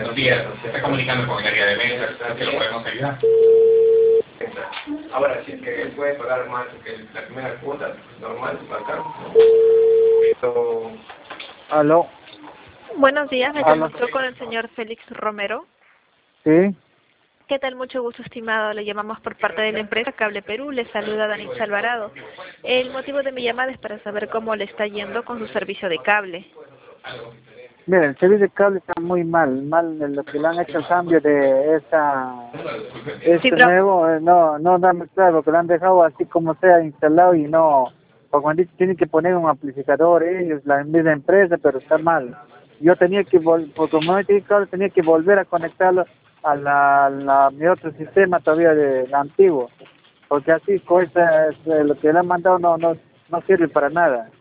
Buenos días, se está comunicando con el área de ventas, que lo podemos ayudar. Ahora, si es que él puede pagar más que la primera cuota, normal, pagar. Pero... Aló, Buenos días, me aló, comunico con el señor Félix Romero. sí, ¿Qué tal? Mucho gusto, estimado. Le llamamos por parte de la empresa Cable Perú. Le saluda Danitza Alvarado. El motivo de mi llamada es para saber cómo le está yendo con su servicio de cable. mira, el servicio de cable está muy mal de lo que le han hecho el cambio de Sí, este pero nuevo, no da muy claro, que lo han dejado así como sea instalado y no, como han dicho, tienen que poner un amplificador ellos, la misma empresa, pero está mal. Yo tenía que, por como no tenía cable, tenía que volver a conectarlo a mi otro sistema todavía de antiguo, porque así, lo que le han mandado no sirve para nada.